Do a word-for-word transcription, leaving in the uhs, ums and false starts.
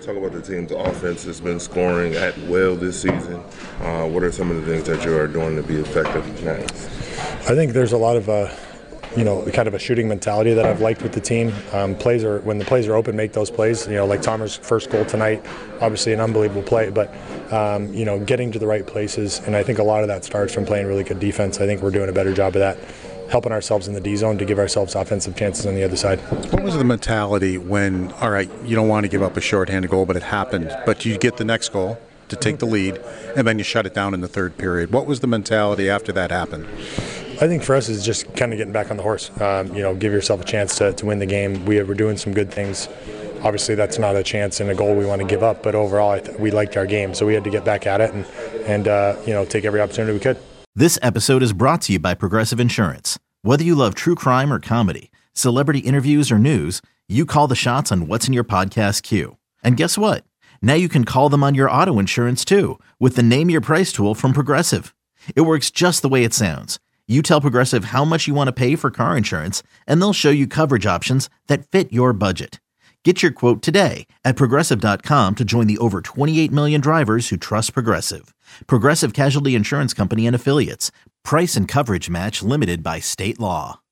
talk about the team's offense has been scoring at will this season. Uh, what are some of the things that you are doing to be effective now? I think there's a lot of, uh, you know, kind of a shooting mentality that I've liked with the team. Um, plays are when the plays are open, make those plays. You know, like Tomer's first goal tonight, obviously an unbelievable play, but um, you know, getting to the right places, and I think a lot of that starts from playing really good defense. I think we're doing a better job of that, helping ourselves in the D zone to give ourselves offensive chances on the other side. What was the mentality when, all right, you don't want to give up a shorthanded goal, but it happened, but you get the next goal to take the lead, and then you shut it down in the third period? What was the mentality after that happened? I think for us is just kind of getting back on the horse. Um, you know, give yourself a chance to, to win the game. We were doing some good things. Obviously, that's not a chance and a goal we want to give up, but overall, I th- we liked our game, so we had to get back at it and, and uh, you know, take every opportunity we could. This episode is brought to you by Progressive Insurance. Whether you love true crime or comedy, celebrity interviews or news, you call the shots on what's in your podcast queue. And guess what? Now you can call them on your auto insurance too with the Name Your Price tool from Progressive. It works just the way it sounds. You tell Progressive how much you want to pay for car insurance, and they'll show you coverage options that fit your budget. Get your quote today at Progressive dot com to join the over twenty-eight million drivers who trust Progressive. Progressive Casualty Insurance Company and Affiliates. Price and coverage match limited by state law.